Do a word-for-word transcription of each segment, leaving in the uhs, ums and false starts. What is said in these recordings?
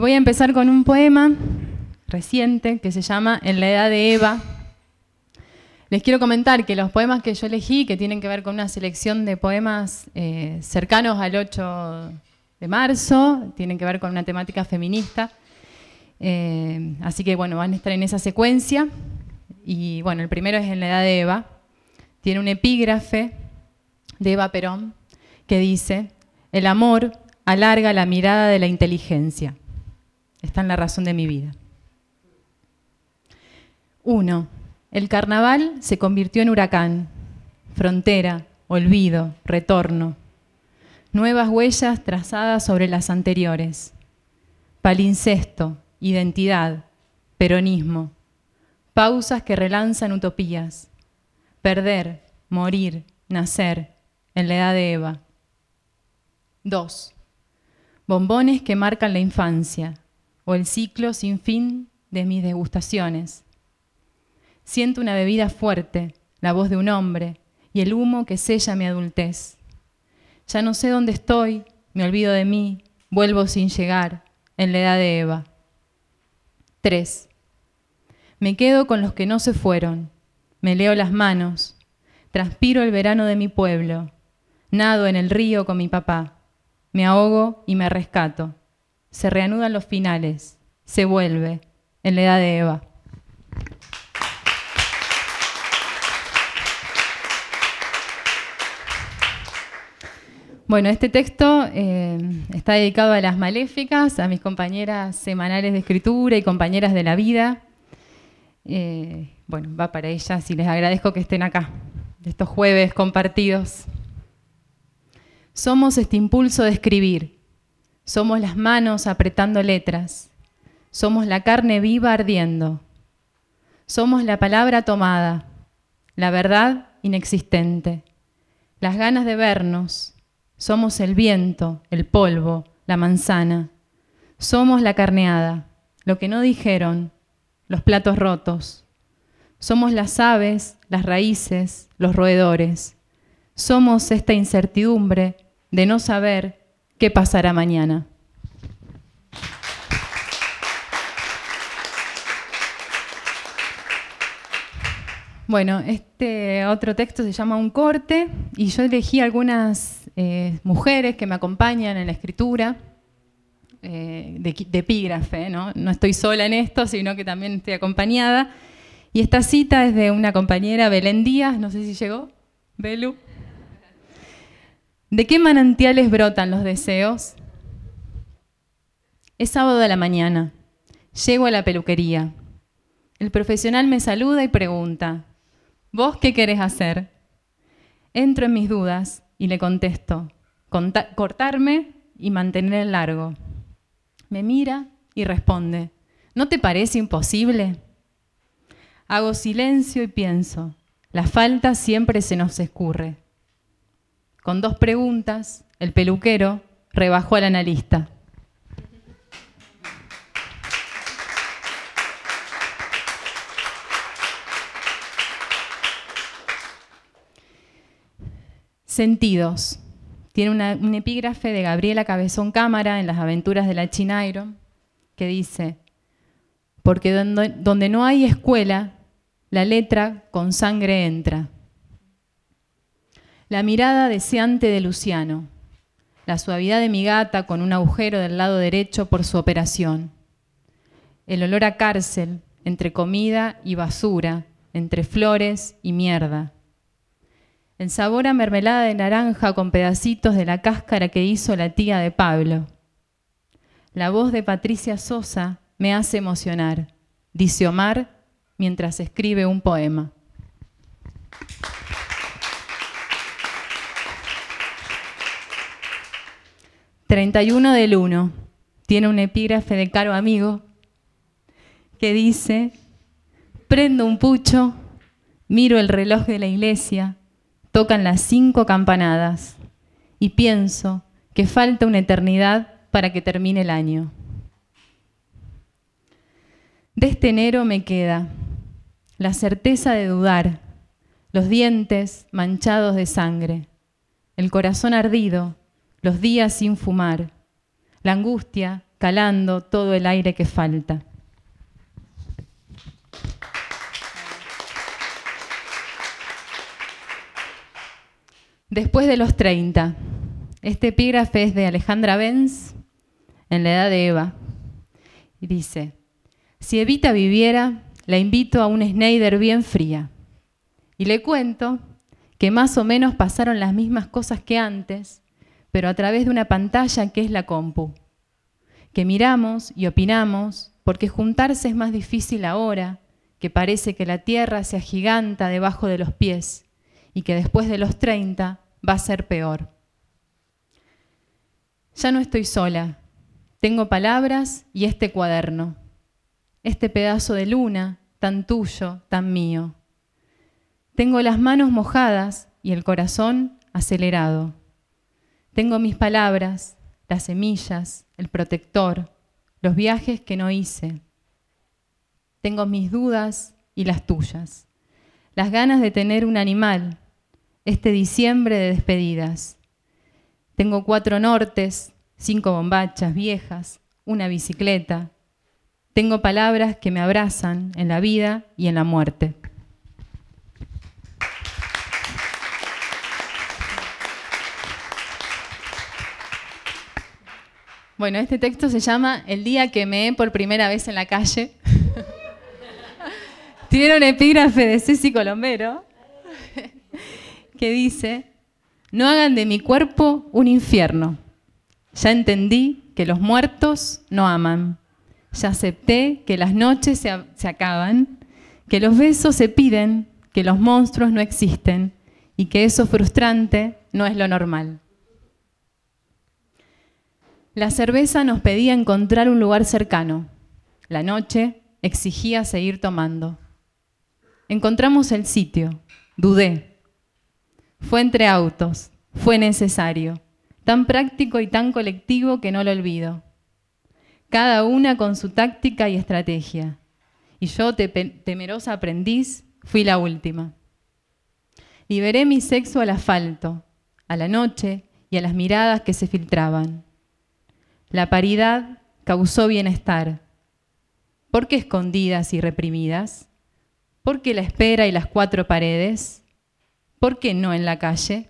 Voy a empezar con un poema reciente que se llama En la edad de Eva. Les quiero comentar que los poemas que yo elegí, que tienen que ver con una selección de poemas eh, cercanos al ocho de marzo, tienen que ver con una temática feminista. Eh, así que bueno, van a estar en esa secuencia. Y bueno, el primero es En la edad de Eva. Tiene un epígrafe de Eva Perón que dice: el amor alarga la mirada de la inteligencia. Está en la razón de mi vida. Uno. El carnaval se convirtió en huracán, frontera, olvido, retorno. Nuevas huellas trazadas sobre las anteriores. Palincesto, identidad, peronismo. Pausas que relanzan utopías. Perder, morir, nacer, en la edad de Eva. Dos. Bombones que marcan la infancia, o el ciclo sin fin de mis degustaciones. Siento una bebida fuerte, la voz de un hombre, y el humo que sella mi adultez. Ya no sé dónde estoy, me olvido de mí, vuelvo sin llegar, en la edad de Eva. Tres. Me quedo con los que no se fueron, me leo las manos, transpiro el verano de mi pueblo, nado en el río con mi papá, me ahogo y me rescato. Se reanudan los finales, se vuelve, en la edad de Eva. Bueno, este texto eh, está dedicado a las maléficas, a mis compañeras semanales de escritura y compañeras de la vida. Eh, bueno, va para ellas y les agradezco que estén acá, de estos jueves compartidos. Somos este impulso de escribir. Somos las manos apretando letras. Somos la carne viva ardiendo. Somos la palabra tomada, la verdad inexistente, las ganas de vernos. Somos el viento, el polvo, la manzana. Somos la carneada, lo que no dijeron, los platos rotos. Somos las aves, las raíces, los roedores. Somos esta incertidumbre de no saber qué pasará mañana. Bueno, este otro texto se llama Un corte y yo elegí algunas eh, mujeres que me acompañan en la escritura eh, de, de epígrafe, ¿no? No estoy sola en esto, sino que también estoy acompañada. Y esta cita es de una compañera, Belén Díaz, no sé si llegó, Belu. ¿De qué manantiales brotan los deseos? Es sábado de la mañana. Llego a la peluquería. El profesional me saluda y pregunta: ¿vos qué querés hacer? Entro en mis dudas y le contesto: cortarme y mantener el largo. Me mira y responde: ¿no te parece imposible? Hago silencio y pienso: la falta siempre se nos escurre. Con dos preguntas, el peluquero rebajó al analista. Sentidos. Tiene una, un epígrafe de Gabriela Cabezón Cámara en Las aventuras de la Chinairo que dice: porque donde, donde no hay escuela, la letra con sangre entra. La mirada deseante de Luciano, la suavidad de mi gata con un agujero del lado derecho por su operación, el olor a cárcel entre comida y basura, entre flores y mierda, el sabor a mermelada de naranja con pedacitos de la cáscara que hizo la tía de Pablo. La voz de Patricia Sosa me hace emocionar, dice Omar mientras escribe un poema. treinta y uno del uno. Tiene un epígrafe de Caro Amigo que dice: prendo un pucho, miro el reloj de la iglesia, tocan las cinco campanadas y pienso que falta una eternidad para que termine el año. De este enero me queda la certeza de dudar, los dientes manchados de sangre, el corazón ardido, los días sin fumar, la angustia calando todo el aire que falta. Después de los treinta. Este epígrafe es de Alejandra Benz, en la edad de Eva. Y dice, si Evita viviera, la invito a un Schneider bien fría. Y le cuento que más o menos pasaron las mismas cosas que antes, pero a través de una pantalla que es la compu. Que miramos y opinamos porque juntarse es más difícil ahora, que parece que la tierra se agiganta debajo de los pies y que después de los treinta va a ser peor. Ya no estoy sola. Tengo palabras y este cuaderno. Este pedazo de luna, tan tuyo, tan mío. Tengo las manos mojadas y el corazón acelerado. Tengo mis palabras, las semillas, el protector, los viajes que no hice. Tengo mis dudas y las tuyas. Las ganas de tener un animal, este diciembre de despedidas. Tengo cuatro nortes, cinco bombachas viejas, una bicicleta. Tengo palabras que me abrazan en la vida y en la muerte. Bueno, este texto se llama El día que meé por primera vez en la calle. Tiene un epígrafe de Ceci Colombero que dice, no hagan de mi cuerpo un infierno. Ya entendí que los muertos no aman. Ya acepté que las noches se, se acaban, que los besos se piden, que los monstruos no existen y que eso frustrante no es lo normal. La cerveza nos pedía encontrar un lugar cercano. La noche exigía seguir tomando. Encontramos el sitio. Dudé. Fue entre autos. Fue necesario. Tan práctico y tan colectivo que no lo olvido. Cada una con su táctica y estrategia. Y yo, temerosa aprendiz, fui la última. Liberé mi sexo al asfalto, a la noche y a las miradas que se filtraban. La paridad causó bienestar. ¿Por qué escondidas y reprimidas? ¿Por qué la espera y las cuatro paredes? ¿Por qué no en la calle?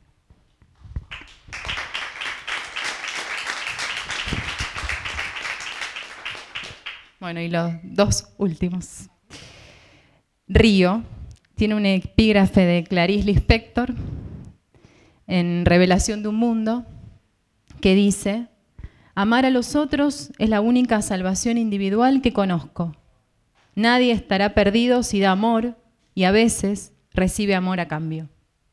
Bueno, y los dos últimos. Río tiene un epígrafe de Clarice Lispector en Revelación de un Mundo que dice, amar a los otros es la única salvación individual que conozco. Nadie estará perdido si da amor y a veces recibe amor a cambio.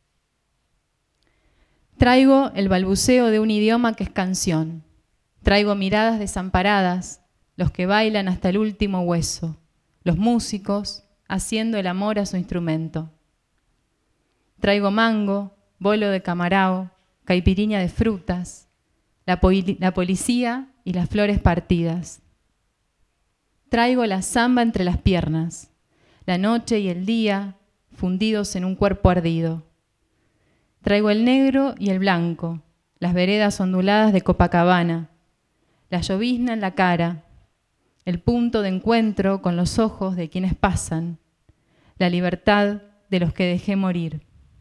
Traigo el balbuceo de un idioma que es canción. Traigo miradas desamparadas, los que bailan hasta el último hueso, los músicos haciendo el amor a su instrumento. Traigo mango, bolo de camarao, caipiriña de frutas, la, la policía y las flores partidas. Traigo la zamba entre las piernas, la noche y el día fundidos en un cuerpo ardido. Traigo el negro y el blanco, las veredas onduladas de Copacabana, la llovizna en la cara, el punto de encuentro con los ojos de quienes pasan, la libertad de los que dejé morir.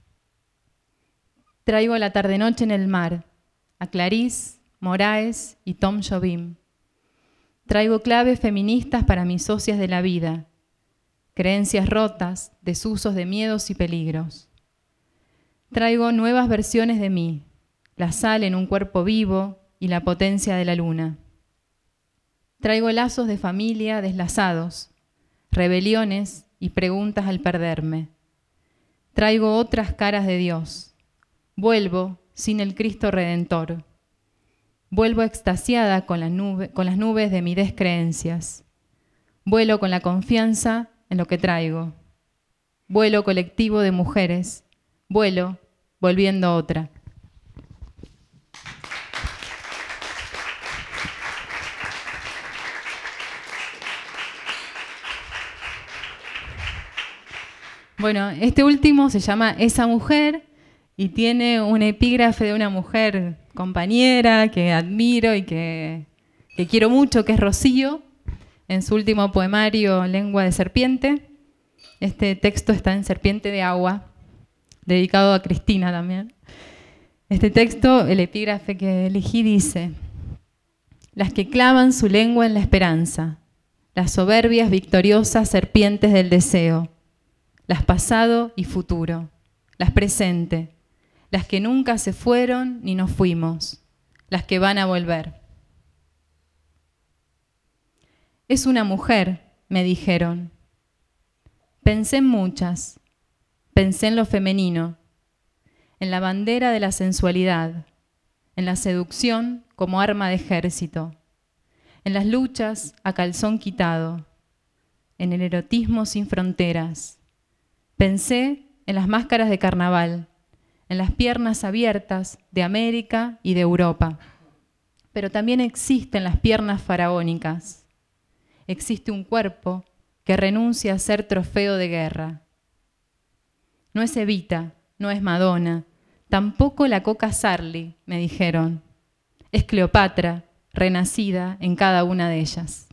Traigo la tarde-noche en el mar, a Clarice, Moraes y Tom Jobim. Traigo claves feministas para mis socias de la vida, creencias rotas, desusos de miedos y peligros. Traigo nuevas versiones de mí, la sal en un cuerpo vivo y la potencia de la luna. Traigo lazos de familia deslazados, rebeliones y preguntas al perderme. Traigo otras caras de Dios. Vuelvo sin el Cristo Redentor. Vuelvo extasiada con, la nube, con las nubes de mis descreencias. Vuelo con la confianza en lo que traigo. Vuelo colectivo de mujeres. Vuelo volviendo otra. Bueno, este último se llama Esa mujer y tiene un epígrafe de una mujer compañera que admiro y que, que quiero mucho, que es Rocío, en su último poemario, Lengua de Serpiente. Este texto está en Serpiente de Agua, dedicado a Cristina también. Este texto, el epígrafe que elegí, dice: las que clavan su lengua en la esperanza, las soberbias victoriosas serpientes del deseo, las pasado y futuro, las presente, las que nunca se fueron ni nos fuimos, las que van a volver. Es una mujer, me dijeron. Pensé en muchas, pensé en lo femenino, en la bandera de la sensualidad, en la seducción como arma de ejército, en las luchas a calzón quitado, en el erotismo sin fronteras. Pensé en las máscaras de carnaval, en las piernas abiertas de América y de Europa. Pero también existen las piernas faraónicas. Existe un cuerpo que renuncia a ser trofeo de guerra. No es Evita, no es Madonna, tampoco la Coca Sarli, me dijeron. Es Cleopatra, renacida en cada una de ellas.